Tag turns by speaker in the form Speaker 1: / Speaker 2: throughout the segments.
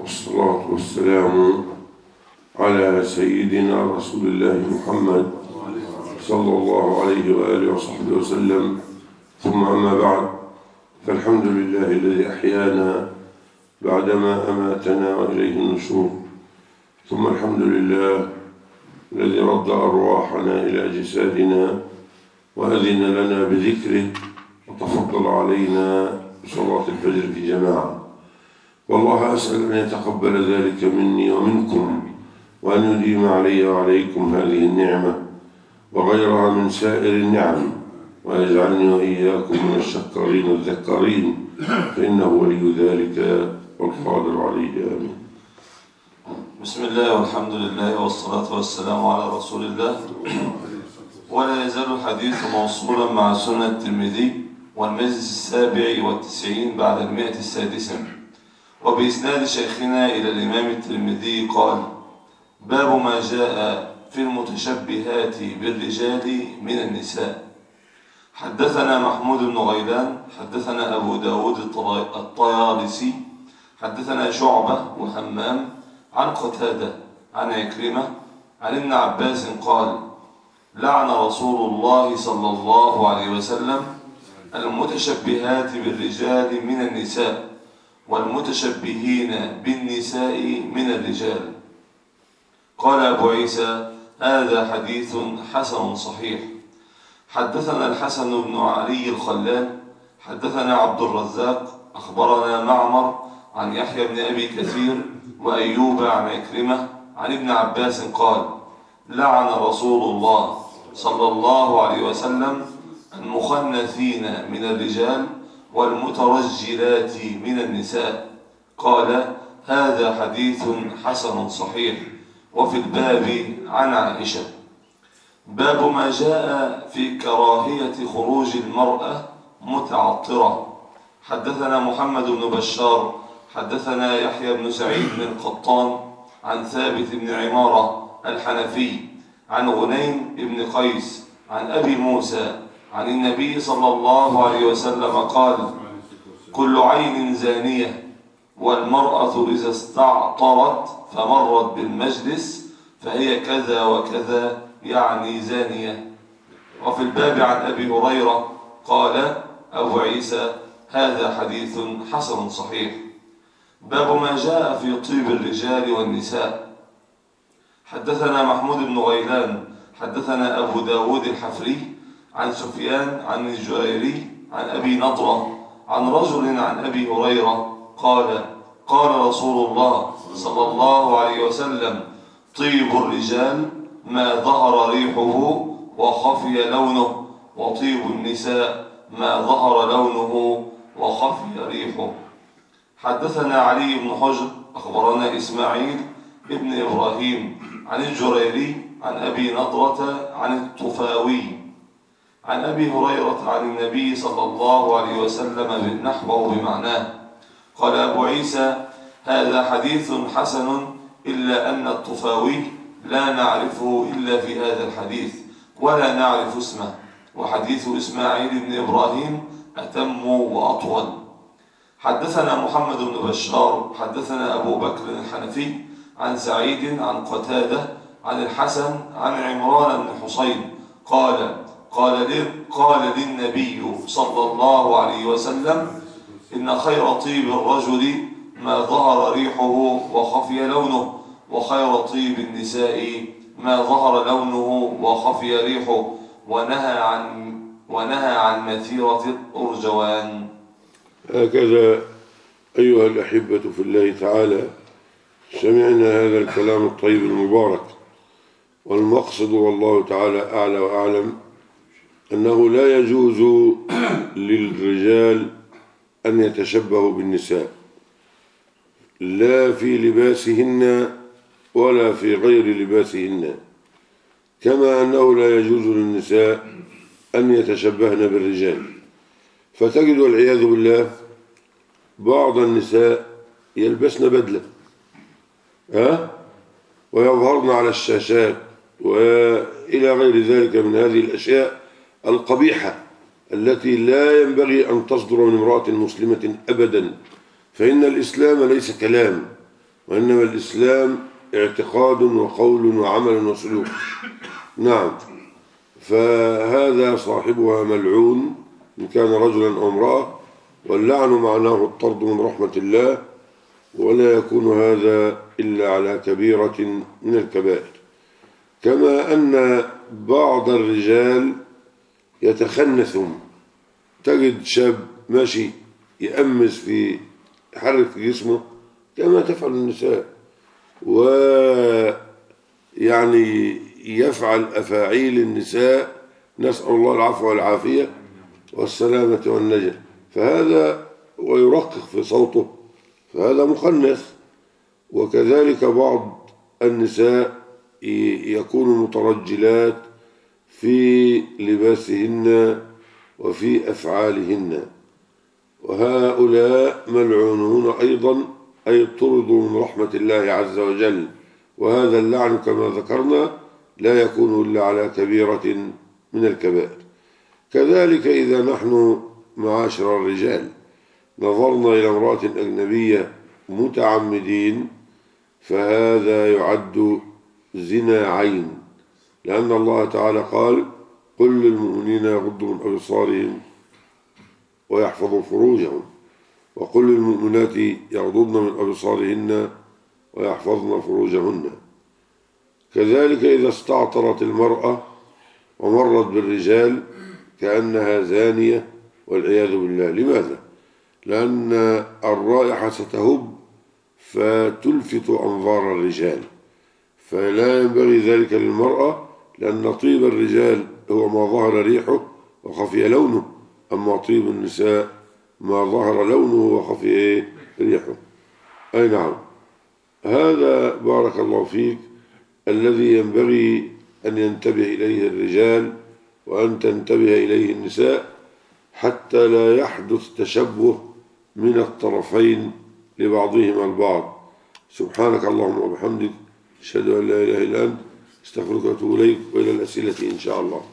Speaker 1: والصلاة والسلام على سيدنا رسول الله محمد صلى الله عليه وآله وصحبه وسلم. ثم أما بعد، فالحمد لله الذي أحيانا بعدما أماتنا وإليه النشور، ثم الحمد لله الذي رد أرواحنا إلى أجسادنا وأذن لنا بذكره وتفضل علينا بصلاة الفجر في جماعة. والله أسأل أن يتقبل ذلك مني ومنكم، وأن يديم علي وعليكم هذه النعمة وغيرها من سائر النعم، ويجعلني وإياكم من الشكرين الذكرين، فإنه ولي ذلك والقادر عليه. آمين.
Speaker 2: بسم الله والحمد لله والصلاة والسلام على رسول الله. ولا يزال الحديث موصولا مع سنة الترمذي والمجلس 97 بعد 106، وبإسناد شيخنا إلى الإمام الترمذي قال: باب ما جاء في المتشبهات بالرجال من النساء. حدثنا محمود بن غيلان حدثنا أبو داود الطيالسي حدثنا شعبة وهمام عن قتادة عن عكرمة عن ابن عباس قال: لعن رسول الله صلى الله عليه وسلم المتشبهات بالرجال من النساء والمتشبهين بالنساء من الرجال. قال أبو عيسى: هذا حديث حسن صحيح. حدثنا الحسن بن علي الخلال حدثنا عبد الرزاق أخبرنا معمر عن يحيى بن أبي كثير وأيوب عن عكرمة عن ابن عباس قال: لعن رسول الله صلى الله عليه وسلم المخنثين من الرجال والمترجلات من النساء. قال: هذا حديث حسن صحيح. وفي الباب عن عائشة. باب ما جاء في كراهية خروج المرأة متعطرة. حدثنا محمد بن بشار حدثنا يحيى بن سعيد بن القطان عن ثابت بن عمارة الحنفي عن غنيم بن قيس عن أبي موسى عن النبي صلى الله عليه وسلم قال: كل عين زانية، والمرأة إذا استعطرت فمرت بالمجلس فهي كذا وكذا، يعني زانية. وفي الباب عن أبي هريرة قال أبو عيسى: هذا حديث حسن صحيح. باب ما جاء في طيب الرجال والنساء. حدثنا محمود بن غيلان حدثنا أبو داود الحفري عن سفيان عن الجريري عن أبي نضرة عن رجل عن أبي هريرة قال: قال رسول الله صلى الله عليه وسلم: طيب الرجال ما ظهر ريحه وخفي لونه، وطيب النساء ما ظهر لونه وخفي ريحه. حدثنا علي بن حجر أخبرنا إسماعيل ابن إبراهيم عن الجريري عن أبي نضرة عن الطفاوي عن أبي هريرة عن النبي صلى الله عليه وسلم نحوه بمعناه. قال أبو عيسى: هذا حديث حسن، إلا أن الطفاوي لا نعرفه إلا في هذا الحديث ولا نعرف اسمه، وحديث إسماعيل بن إبراهيم أتم وأطول. حدثنا محمد بن بشار حدثنا أبو بكر الحنفي عن سعيد عن قتادة عن الحسن عن عمران بن حسين قال للنبي صلى الله عليه وسلم: إن خير طيب الرجل ما ظهر ريحه وخفي لونه، وخير طيب النساء ما ظهر لونه وخفي ريحه، ونهى عن مثيرة الأرجوان.
Speaker 1: هكذا أيها الأحبة في الله تعالى، سمعنا هذا الكلام الطيب المبارك، والمقصد والله تعالى أعلى وأعلم أنه لا يجوز للرجال أن يتشبهوا بالنساء، لا في لباسهن ولا في غير لباسهن، كما أنه لا يجوز للنساء أن يتشبهن بالرجال. فتجد والعياذ بالله بعض النساء يلبسن بدلة ويظهرن على الشاشات وإلى غير ذلك من هذه الأشياء القبيحة التي لا ينبغي أن تصدر من امرأة مسلمة أبدا، فإن الإسلام ليس كلام، وإنما الإسلام اعتقاد وقول وعمل وسلوك. نعم. فهذا صاحبها ملعون إن كان رجلا أو امرأة، واللعن معناه الطرد من رحمة الله، ولا يكون هذا إلا على كبيرة من الكبائر. كما أن بعض الرجال يتخنثون، تجد شاب ماشي يأمس في يحرك في جسمه كما تفعل النساء، ويعني يفعل أفاعيل النساء، نسأل الله العفو والعافية والسلامة والنجاة، فهذا ويرقق في صوته، فهذا مخنث. وكذلك بعض النساء يكون مترجلات في لباسهن وفي أفعالهن، وهؤلاء ملعونون أيضا، أي طردوا من رحمة الله عز وجل. وهذا اللعن كما ذكرنا لا يكون إلا على كبيرة من الكبائر. كذلك إذا نحن معاشر الرجال نظرنا إلى امرأة أجنبية متعمدين، فهذا يعد زنا عين، لأن الله تعالى قال: قل للمؤمنين يغضوا من أبصارهم ويحفظوا فروجهم، وقل للمؤمنات يغضضن من أبصارهن ويحفظن فروجهن. كذلك إذا استعطرت المرأة ومرت بالرجال كأنها زانية والعياذ بالله. لماذا؟ لأن الرائحة ستهب فتلفت أنظار الرجال، فلا ينبغي ذلك للمرأة، لأن طيب الرجال هو ما ظهر ريحه وخفي لونه، أما طيب النساء ما ظهر لونه وخفي ريحه. أي نعم. هذا بارك الله فيك الذي ينبغي أن ينتبه إليه الرجال وأن تنتبه إليه النساء، حتى لا يحدث تشبه من الطرفين لبعضهما البعض. سبحانك اللهم وبحمدك، أشهد أن لا إله إلا أنت، استغفرك وأتوب إليك. وإلى الأسئلة إن شاء الله.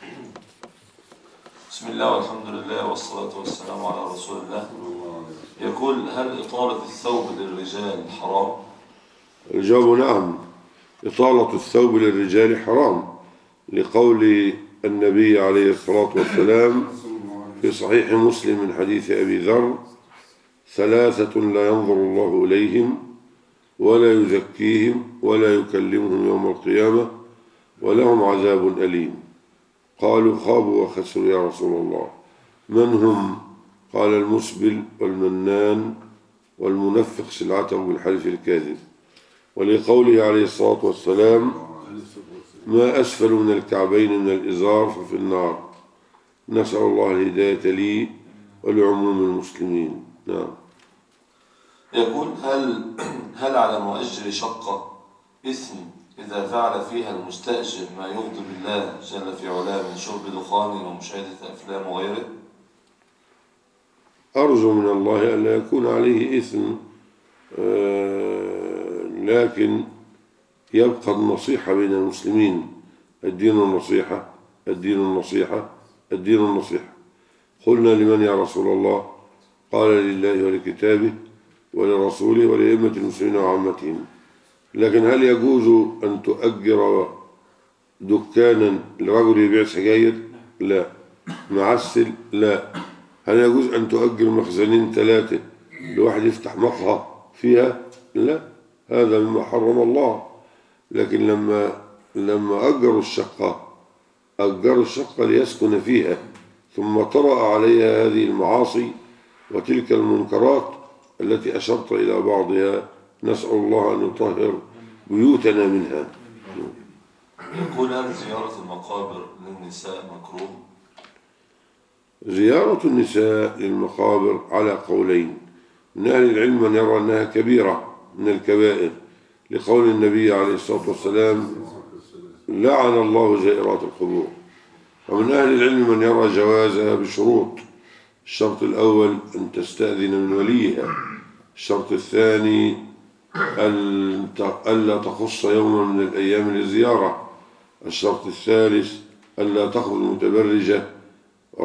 Speaker 2: بسم الله والحمد لله والصلاة والسلام على رسول الله. يقول: هل إطالة الثوب للرجال حرام؟
Speaker 1: الجواب نعم، إطالة الثوب للرجال حرام، لقول النبي عليه الصلاة والسلام في صحيح مسلم من حديث أبي ذر: ثلاثة لا ينظر الله إليهم ولا يزكيهم ولا يكلمهم يوم القيامة ولهم عذاب أليم. قالوا: خابوا وخسروا يا رسول الله، من هم؟ قال: المسبل والمنان والمنفق سلعته بالحلف الكاذب. ولقوله عليه الصلاة والسلام: ما أسفل من الكعبين من الإزار ففي النار. نسأل الله الهداية لي ولعموم المسلمين. نعم.
Speaker 2: يقول: هل على مؤجر شقة إثم إذا فعل فيها المستأجر ما يغضب الله جل في علاه من شرب دخان ومشاهدة أفلام وغيره؟
Speaker 1: أرجو من الله أن لا يكون عليه إثم، لكن يبقى النصيحة بين المسلمين. الدين النصيحة، الدين النصيحة، الدين النصيحة. قلنا: لمن يا رسول الله؟ قال: لله ولكتابه ولرسوله ولأئمة المسلمين وعامتهم. لكن هل يجوز أن تؤجر دكانا لرجل يبيع سجاير؟ لا. معسل؟ لا. هل يجوز أن تؤجر مخزنين 3 لواحد يفتح مقهى فيها؟ لا، هذا مما حرم الله. لكن لما أجروا الشقة ليسكن فيها، ثم طرأ عليها هذه المعاصي وتلك المنكرات التي أشرت إلى بعضها، نسأل الله أن يطهر بيوتنا منها.
Speaker 2: يقول: هل زيارة المقابر للنساء مكروه؟
Speaker 1: زيارة النساء للمقابر على قولين. من أهل العلم من يرى أنها كبيرة من الكبائر، لقول النبي عليه الصلاة والسلام: لعن الله زائرات القبور. ومن أهل العلم من يرى جوازها بشروط. الشرط الأول أن تستأذن من وليها. الشرط الثاني ألا تخص يوما من الأيام للزيارة. الشرط الثالث ألا تخرج متبرجة.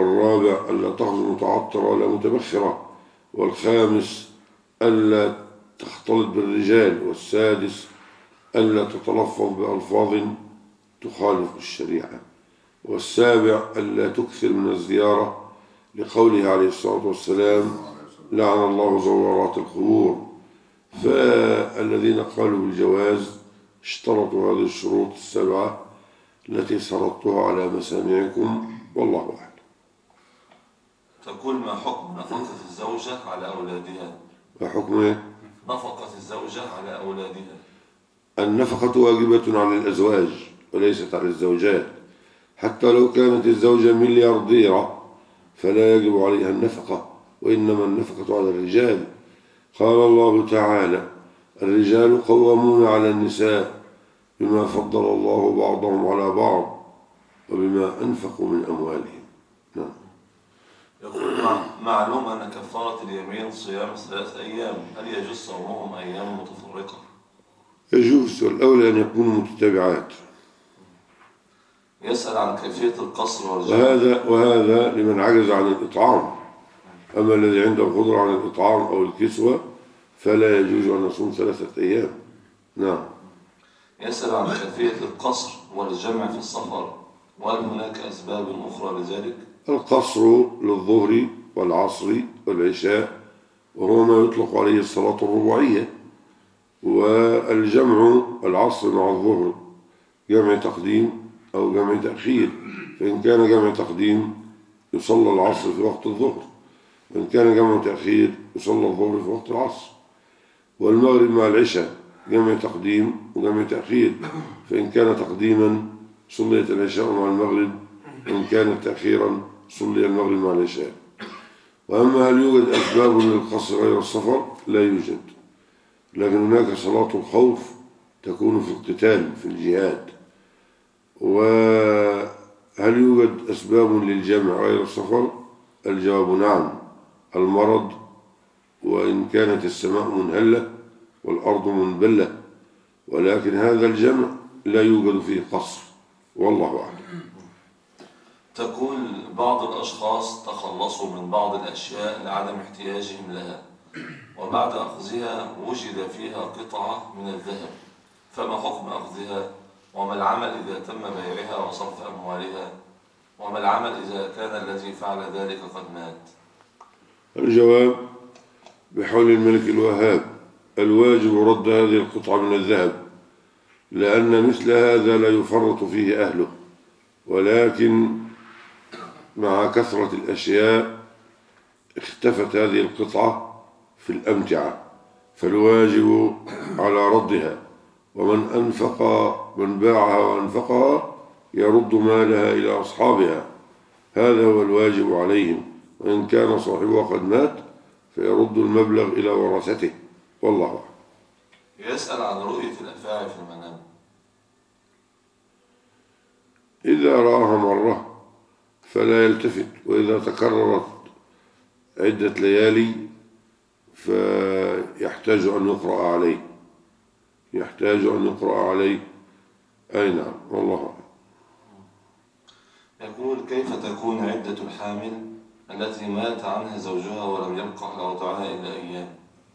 Speaker 1: الرابع ألا تخرج متعطرة ولا متبخرة. والخامس ألا تختلط بالرجال. والسادس ألا تتلفظ بألفاظ تخالف الشريعة. والسابع ألا تكثر من الزيارة لقوله عليه الصلاة والسلام لعن الله زوارات القبور. فالذين قالوا بالجواز اشترطوا هذه الشروط السبعة التي سردتها على مسامعكم، والله أعلم.
Speaker 2: تقول ما حكم نفقة الزوجة على أولادها؟
Speaker 1: ما حكم
Speaker 2: نفقة الزوجة على أولادها؟
Speaker 1: النفقة واجبة على الأزواج وليست على الزوجات، حتى لو كانت الزوجة مليارديرة فلا يجب عليها النفقة، وإنما النفقة على الرجال. قال الله تعالى الرجال قوامون على النساء بما فضل الله بعضهم على بعض وبما أنفقوا من أموالهم. نعم.
Speaker 2: يقول معلوم أن كفارة اليمين صيام 3 أيام، هل يجوز صومهم أيام متفرقة؟
Speaker 1: يجوز، والأولى أن يكونوا متتابعات.
Speaker 2: يسأل عن كيفية القصر والجمع.
Speaker 1: وهذا لمن عجز عن الإطعام. أما الذي عنده قدرة على الإطعام أو الكسوة فلا يجوز أن يصوم 3 أيام. نعم.
Speaker 2: يسأل عن كيفية القصر والجمع في السفر، وهل هناك أسباب أخرى لذلك؟
Speaker 1: القصر للظهر والعصر والعشاء، وهو ما يطلق عليه الصلاة الرباعية. والجمع العصر مع الظهر جمع تقديم أو جمع تأخير، فإن كان جمع تقديم يصلى العصر في وقت الظهر، وإن كان جمع تأخير يصلى الظهر في وقت العصر. والمغرب مع العشاء جمع تقديم وجمع تأخير، فإن كان تقديما صليت العشاء مع المغرب، وإن كانت تأخيرا صلي المغرب مع العشاء. وأما هل يوجد أسباب للقصر غير السفر؟ لا يوجد، لكن هناك صلاة الخوف تكون في القتال في الجهاد. وهل يوجد أسباب للجمع غير السفر؟ الجواب نعم، المرض، وإن كانت السماء منهلة والأرض منبلة، ولكن هذا الجمع لا يوجد فيه قصر، والله أعلم.
Speaker 2: تقول بعض الأشخاص تخلصوا من بعض الأشياء لعدم احتياجهم لها، وبعد أخذها وجد فيها قطعة من الذهب، فما حكم أخذها؟ وما العمل إذا تم بيعها وصرف أموالها؟ وما العمل إذا كان الذي فعل ذلك قد مات؟
Speaker 1: الجواب بحول الملك الوهاب الواجب رد هذه القطعة من الذهب، لأن مثل هذا لا يفرط فيه أهله، ولكن مع كثرة الأشياء اختفت هذه القطعة في الأمتعة، فالواجب على ردها. من باعها وأنفقها يرد مالها إلى أصحابها، هذا هو الواجب عليهم. وإن كان صاحبها قد مات فيرد المبلغ إلى ورثته، والله أعلم.
Speaker 2: يسأل عن رؤية الأفاعي في المنام.
Speaker 1: إذا رآها مرة فلا يلتفت، وإذا تكررت عدة ليالي فيحتاج أن يقرأ عليه. أي نعم، والله أعلم.
Speaker 2: يقول كيف تكون عدة الحامل التي مات عنها زوجها ولم يبقى على وضعها إلا أيام؟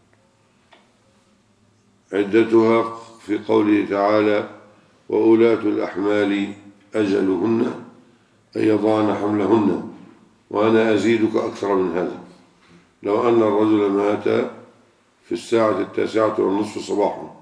Speaker 1: عدتها في قوله تعالى وأولاة الأحمال أجلهن أن يضعن حملهن، وأنا أزيدك أكثر من هذا. لو أن الرجل مات في 9:09 صباحا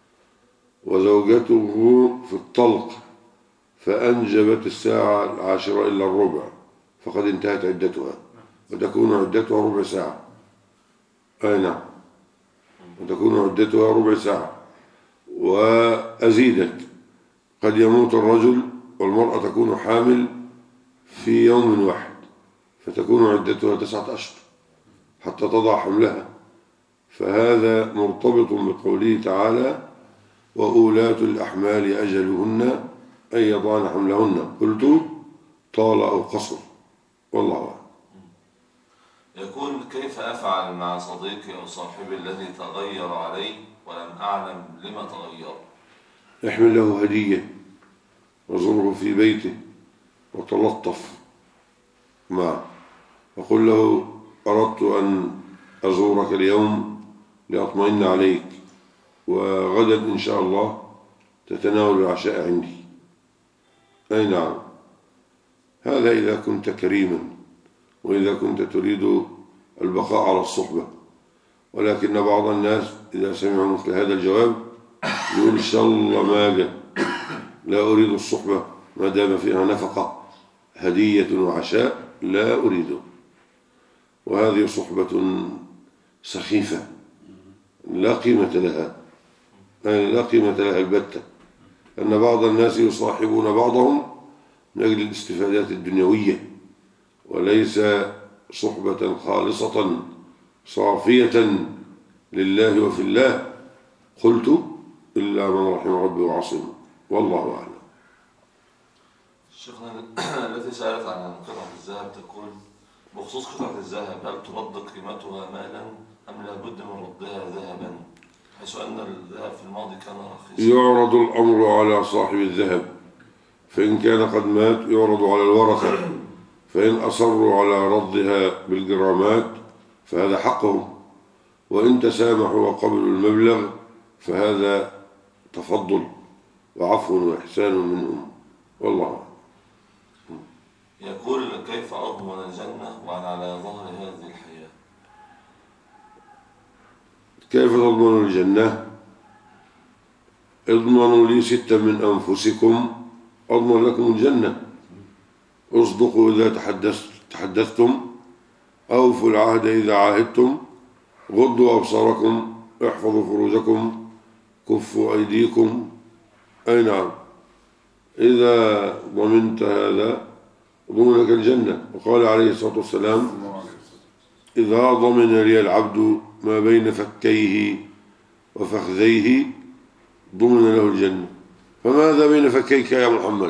Speaker 1: وزوجته في الطلق فأنجبت 10:10 فقد انتهت عدتها، وتكون عدتها ربع ساعة. أي نعم، وتكون عدتها ربع ساعة وأزيدت. قد يموت الرجل والمرأة تكون حامل في يوم واحد، فتكون عدتها 9 أشهر حتى تضع حملها، فهذا مرتبط بقوله تعالى وأولاة الأحمال أجلهن أن يضعن حملهن. قلت طال أو قصر، والله أعلم.
Speaker 2: يقول كيف أفعل مع صديقي أو صاحبي الذي تغير علي ولم أعلم لما تغير؟
Speaker 1: احمل له هدية وزره في بيته وتلطف معه، وقل له أردت أن أزورك اليوم لأطمئن عليك، وغدا إن شاء الله تتناول العشاء عندي. أي نعم، هذا إذا كنت كريما وإذا كنت تريد البقاء على الصحبة. ولكن بعض الناس إذا سمعوا مثل هذا الجواب يقول إن شاء الله ما أجي، لا أريد الصحبة ما دام فيها نفقة هدية وعشاء، لا أريده. وهذه صحبة سخيفة لا قيمة لها، لا قيمة لها البتة. أن بعض الناس يصاحبون بعضهم من أجل الاستفادات الدنيوية، وليس صحبة خالصة صافية لله وفي الله. قلت إلا من رحم ربي وعصمه، والله أعلم.
Speaker 2: شيخنا التي سألت عن قطعة الذهب تقول بخصوص قطعة الذهب، هل ترد قيمتها مالا أم لابد من ردها ذهبا، حيث أن الذهب في الماضي كان رخيصا؟
Speaker 1: يعرض الأمر على صاحب الذهب، فإن كان قد مات يعرض على الورثة، فإن أصروا على ردها بالجرامات فهذا حقهم، وإن تسامحوا وقبلوا المبلغ فهذا تفضل وعفو وإحسان منهم، والله.
Speaker 2: يقول كيف أضمن الجنة وأنا على ظهر هذه الحياة؟
Speaker 1: كيف تضمن الجنة؟ اضمنوا لي 6 من أنفسكم أضمن لكم الجنة. اصدقوا إذا تحدثتم، أوفوا العهد إذا عاهدتم، غضوا أبصاركم، احفظوا فروجكم، كفوا أيديكم. أي نعم، إذا ضمنت هذا ضمن لك الجنة. وقال عليه الصلاة والسلام إذا ضمن لي العبد ما بين فكيه وفخذيه ضمن له الجنة. فماذا بين فكيك يا محمد؟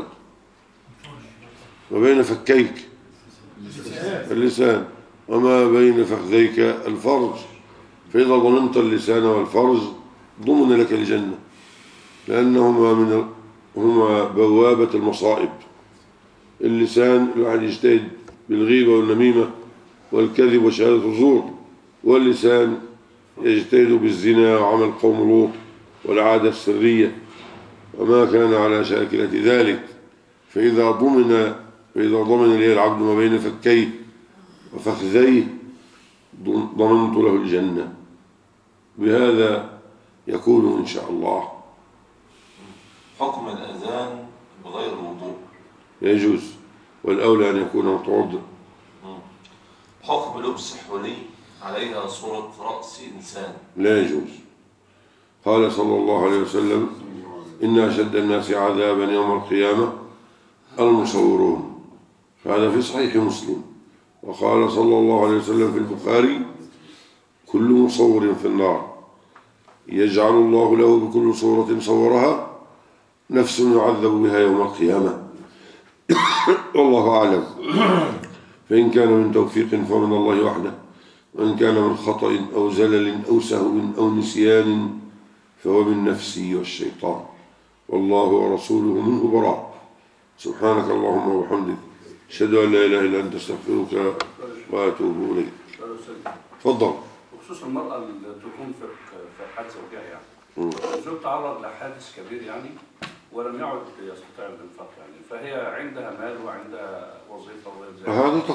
Speaker 1: وبين فكيك اللسان، وما بين فخذيك الفرج. فإذا ضمنت اللسان والفرج ضمن لك الجنة، لأنهما هما بوابة المصائب. اللسان الواحد يجتهد بالغيبة والنميمة والكذب وشهادة الزور، واللسان يجتهد بالزنا وعمل قوم لوط والعادة السرية وما كان على شاكلة ذلك. فإذا ضمن لي العبد ما بين فكيه وفخذيه ضمنت له الجنة. بهذا يكون إن شاء الله.
Speaker 2: حكم الأذان بغير وضوء؟
Speaker 1: يجوز، والأولى أن يكون متوضئ.
Speaker 2: حكم لبس حلي عليها صورة رأس إنسان؟
Speaker 1: لا يجوز. قال صلى الله عليه وسلم إن أشد الناس عذابا يوم القيامة المصورون، فهذا في صحيح مسلم. وقال صلى الله عليه وسلم في البخاري كل مصور في النار، يجعل الله له بكل صورة صورها نفس يعذب بها يوم القيامة. والله أعلم. فإن كان من توفيق فمن الله وحده، وإن كان من خطأ أو زلل أو سهو أو نسيان فهو من نفسي والشيطان، والله ورسوله منه براء. سبحانك اللهم وبحمدك، أشهد أن لا إله إلا أنت، أستغفرك وأتوب إليك. تفضل.
Speaker 3: بخصوص المرأة اللي تنفق في حادث زوجها، يعني الزوج تعرض لحادث كبير يعني ولم يعد يستطيع الانفاق، يعني فهي عندها مال وعندها وظيفة وغير ذلك.
Speaker 1: هذا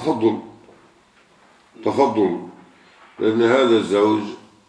Speaker 1: تفضل، لأن هذا الزوج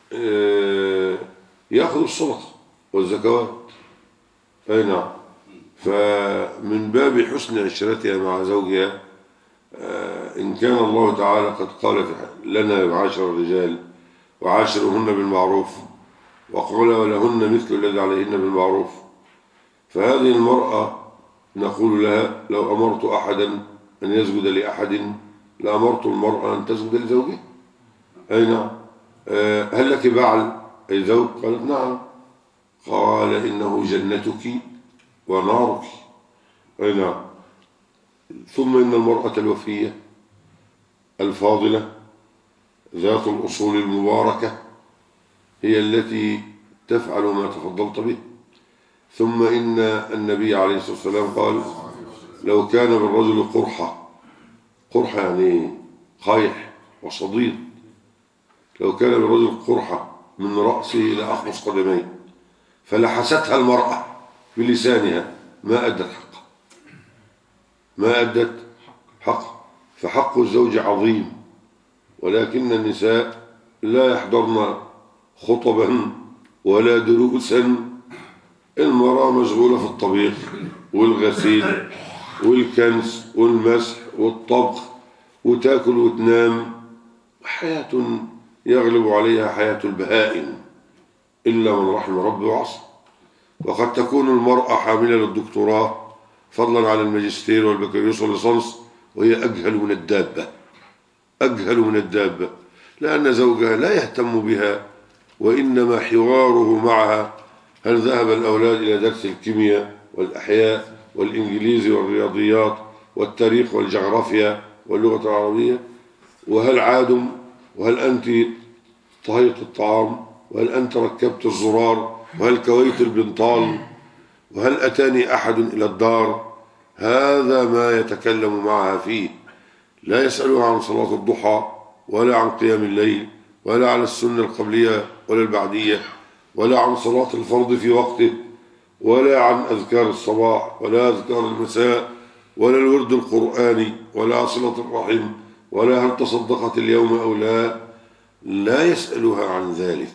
Speaker 1: يأخذ الصدقة والزكوات. أي نعم. فمن باب حسن عشرتها مع زوجها، إن كان الله تعالى قد قال لنا معاشر الرجال وعاشرهن بالمعروف، وقال ولهن مثل الذي عليهن بالمعروف، فهذه المرأة نقول لها لو أمرت أحدا أن يسجد لأحد لأمرت المرأة أن تسجد لزوجها. أي نعم. هل لك بعل أي زوج؟ قالت نعم. قال إنه جنتك ونارك. أي نعم. ثم إن المرأة الوفية الفاضلة ذات الأصول المباركة هي التي تفعل ما تفضلت به. ثم إن النبي عليه الصلاة والسلام قال لو كان بالرجل قرحة يعني قايح وصديد، لو كان بالرجل قرحة من رأسه إلى أخمص قدميه، فلحستها المرأة بلسانها ما أدت حقها، ما أدت حقها. فحق الزوج عظيم، ولكن النساء لا يحضرن خطبا ولا دروسا. المرأة مشغولة في الطبيخ والغسيل والكنس والمسح والطبخ، وتاكل وتنام، حياة يغلب عليها حياة البهائم إلا من رحم ربي وعصى. وقد تكون المرأة حاملة للدكتوراه فضلا عن الماجستير والبكالوريوس والليسانس وهي أجهل من الدابة، أجهل من الدابة، لأن زوجها لا يهتم بها، وإنما حواره معها هل ذهب الأولاد إلى درس الكيمياء والأحياء والإنجليزي والرياضيات والتاريخ والجغرافيا واللغة العربية، وهل عادوا، وهل أنت طهيت الطعام، وهل أنت ركبت الزرار، وهل كويت البنطال، وهل أتاني أحد إلى الدار. هذا ما يتكلم معها فيه. لا يسألها عن صلاة الضحى ولا عن قيام الليل ولا عن السنة القبلية ولا البعدية ولا عن صلاة الفرض في وقته ولا عن أذكار الصباح ولا أذكار المساء ولا الورد القرآني ولا صلة الرحم ولا هل تصدقت اليوم أو لا. لا يسألها عن ذلك.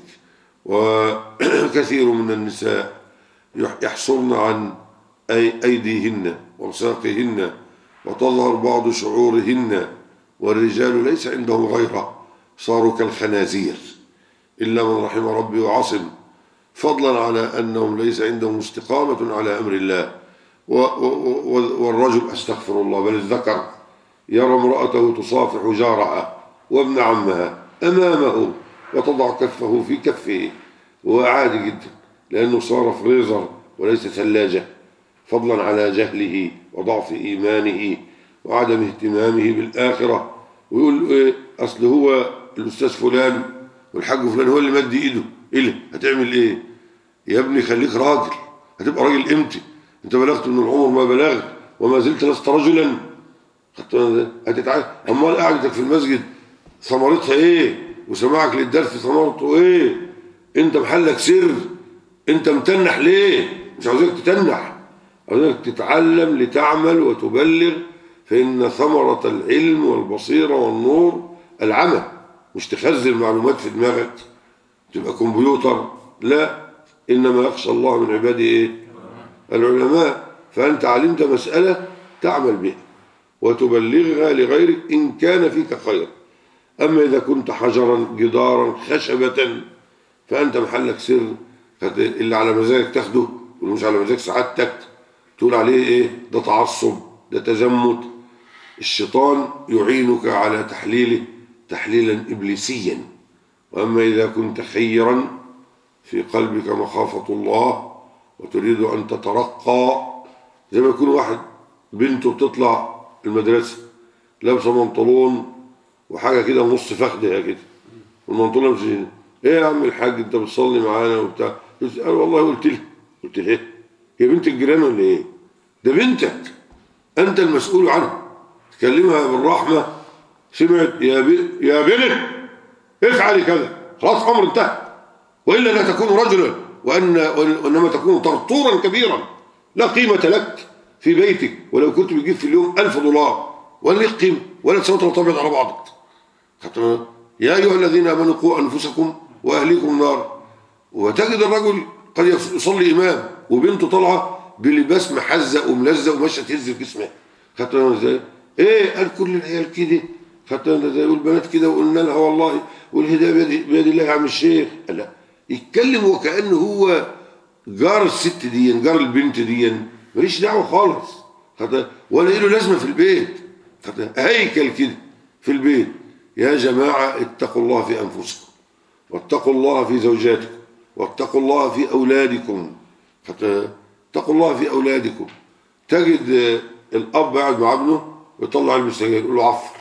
Speaker 1: وكثير من النساء يحصرن عن أيديهن وساقهن وتظهر بعض شعورهن، والرجال ليس عندهم غيره، صاروا كالخنازير إلا من رحم ربي وعصم، فضلا على أنهم ليس عندهم استقامة على أمر الله. والرجل أستغفر الله بل الذكر يرى امرأته تصافح جارها وابن عمها أمامه وتضع كفه في كفه، وعادي جدا لأنه صار فريزر وليس ثلاجة، فضلا على جهله وضعف إيمانه وعدم اهتمامه بالآخرة. ويقول إيه أصل هو الأستاذ فلان والحاج فلان هو اللي مد إيده إيه، هتعمل إيه يا ابني؟ خليك راجل، هتبقى راجل إمتى؟ أنت بلغت من العمر ما بلغت وما زلت لست رجلا. هتتعلم. أمال قعدتك في المسجد ثمرتها إيه؟ وسماعك للدرس ثمرته إيه؟ أنت محلك سر، أنت متنح ليه؟ مش عاوزك تتنح، عاوزك تتعلم لتعمل وتبلغ. فإن ثمرة العلم والبصيرة والنور العمل، مش تخزن معلومات في دماغك تبقى كمبيوتر، لا، إنما يخشى الله من عباده إيه؟ العلماء. فأنت علمت مسألة تعمل بها وتبلغها لغيرك إن كان فيك خير. أما إذا كنت حجرا جدارا خشبة فأنت محلك سر، اللي على مزاجك تاخده واللي مش على مزاجك سعادتك تقول عليه إيه؟ ده تعصب، ده تزمت. الشيطان يعينك على تحليله تحليلا إبليسيا. وأما إذا كنت خيرا في قلبك مخافة الله وتريد أن تترقى، زي ما يكون واحد بنته بتطلع المدرسة لابسة منطلون وحاجة كده نص فخدها كده، والمنطلون مش هنا، إيه يا عم الحاج أنت بتصلي معانا وبتاع؟ قال والله قلت لها إيه؟ هي بنت الجيران ولا إيه؟ ده بنتك أنت المسؤول عنها، تكلمها بالرحمة. سمعت يا بنت افعلي كذا، خلاص أمر انتهى، وإلا لا تكون رجلا وإنما تكون طرطورا كبيرا لا قيمة لك في بيتك، ولو كنت بتجيب في اليوم $1000 ولا ليك قيمة ولا تسوي تبيض على بعضك. يا أيها الذين آمنوا قوا أنفسكم وأهليكم نار. وتجد الرجل قد يصلي إمام وبنته طالعة بلباس محزق وملزق وماشية تهز في جسمها. خدتنا ازاي؟ ايه قال كل العيال كده، خدتنا ازاي؟ والبنات كده، وقلنا لها والله والهدايه بيد الله يا عم الشيخ. لا، يتكلم وكأنه هو جار الست دي، جار البنت دي، ماليش دعوه خالص، ولا له لازمه في البيت، هيكل كده في البيت. يا جماعه اتقوا الله في انفسكم، واتقوا الله في زوجاتكم، واتقوا الله في اولادكم. اتقوا الله في اولادكم. تجد الاب قاعد مع ابنه ويطلع المسجد يقول له عفر.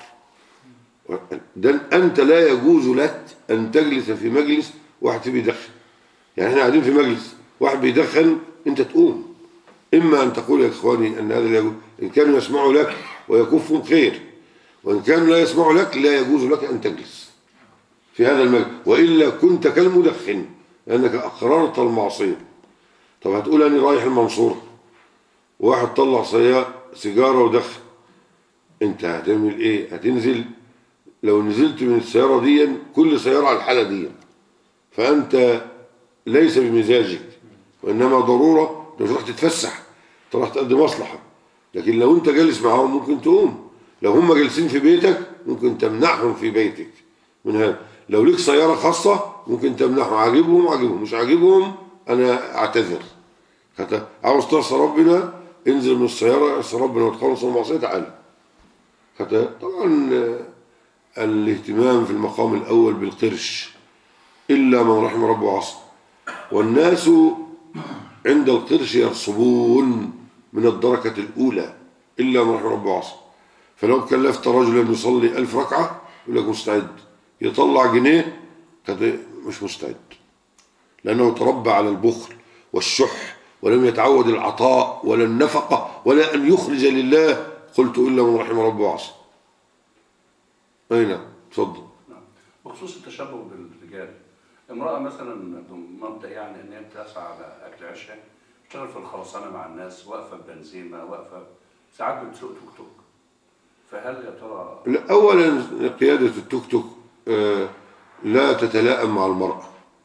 Speaker 1: ده انت لا يجوز لك ان تجلس في مجلس واحد فيه بيدخن. يعني احنا قاعدين في مجلس واحد بيدخن، انت تقوم، اما ان تقول يا اخواني ان هذا لا يجوز، ان كانوا يسمعوا لك ويكفهم خير، وان كانوا لا يسمعوا لك لا يجوز لك ان تجلس. في هذا المجال، وإلا كنت كالمدخن لأنك أقررت المعصية. طب هتقول أنا رايح المنصورة، واحد طلع سيجارة ودخن، أنت هتعمل إيه؟ هتنزل، لو نزلت من السيارة دي كل سيارة على الحالة دي، فأنت ليس بمزاجك وإنما ضرورة، مش راح تتفسح، انت راح تقضي مصلحة. لكن لو انت جالس معاهم ممكن تقوم، لو هم جالسين في بيتك ممكن تمنعهم في بيتك من هذا. لو ليك سيارة خاصة ممكن تمنعهم، عاجبهم مش عاجبهم أنا أعتذر. عاوز تعصى ربنا انزل من السيارة، اعصى ربنا وتخلص من المعصية تعالى. طبعا الاهتمام في المقام الأول بالقرش إلا من رحم ربه وعصى، والناس عند القرش يرصبون من الدركة الأولى إلا من رحم ربه وعصى. فلو كلفت رجلا يصلي 1000 ركعة يقول لك مستعد، يطلع جنيه مش مستعد، لأنه تربى على البخل والشح ولم يتعود العطاء ولا النفقة ولا أن يخرج لله، قلت إلا من رحم ربه وعصى. أي نعم، تفضل.
Speaker 3: بخصوص التشبه بالرجال، امرأة مثلا بمبدأ يعني ان هي بتسعى على اكل عيشها، تشتغل في الخرسانة مع الناس، واقفة ببنزيمة، واقفة ساعات بتسوق توك توك، فهل يا ترى؟
Speaker 1: لا، اولا قيادة التوك توك لا تتلائم مع المرأة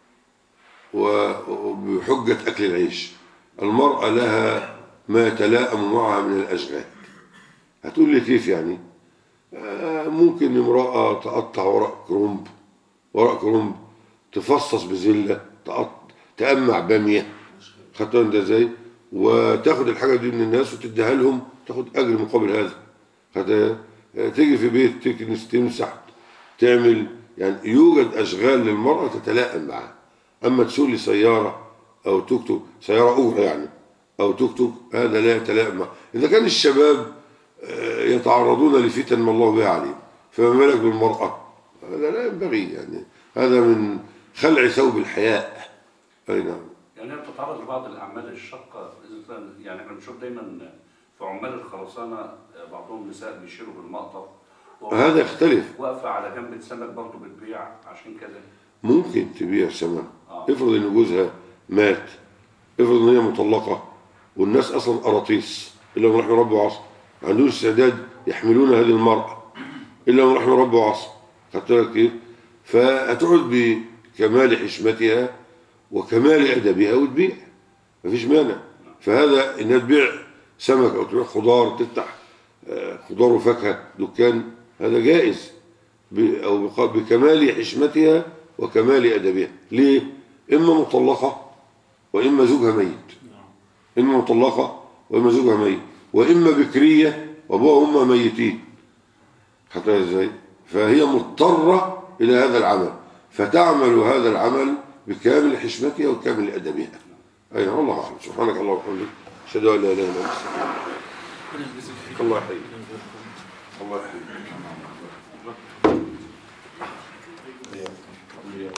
Speaker 1: وبحجة اكل العيش. المرأة لها ما يتلائم معها من الاشغال. هتقول لي كيف يعني؟ ممكن امرأة تقطع ورق كرنب، تفصص بزلة، تقمع بامية، خدتها انت ازاي، وتاخد الحاجة دي من الناس وتديها لهم، تاخد اجر مقابل هذا. تيجي في بيت تكنس، تمسح، تعمل، يعني يوجد اشغال للمرأة تتلائم معها. اما تسوق لي سيارة او توك توك، سيارة اخرى يعني، او توك توك، هذا لا يتلائم معها. اذا كان الشباب يتعرضون لفتن ما الله بها عليهم، فما بالك بالمرأة؟ هذا لا ينبغي، يعني هذا من خلع ثوب الحياء. أي نعم.
Speaker 3: يعني هي بتتعرض لبعض الأعمال الشاقة، يعني احنا بنشوف دايما في عمال الخرسانة بعضهم نساء بيشيلوا بالمقطف،
Speaker 1: هذا يختلف.
Speaker 3: واقفة على جنب سمك برضه بتبيع عشان كذا.
Speaker 1: ممكن تبيع سمك. افرض ان جوزها مات، افرض ان هي مطلقة والناس اصلا قراطيس الا من رحم ربه وعصى، ما عندوش استعداد يحملون هذه المرأة الا من رحم ربه وعصى. خدت بالك كيف؟ فهتقعد بكمال حشمتها وكمال ادبها وتبيع، مفيش مانع. فهذا انها تبيع سمك او تبيع خضار، تفتح خضار وفاكهه دكان، هذا جائز او بكمال حشمتها وكمال ادبها. ليه؟ اما مطلقه واما زوجها ميت، اما مطلقه واما زوجها ميت، واما بكريه وابوها وامها ميتين. حتى ازاي؟ فهي مضطره الى هذا العمل، فتعمل هذا العمل بكامل حشمتها وكامل ادبها. اي والله اعلم. سبحانك اللهم وبحمدك، اشهد ان لا اله الا انت. الله يحييك. الله يحييك.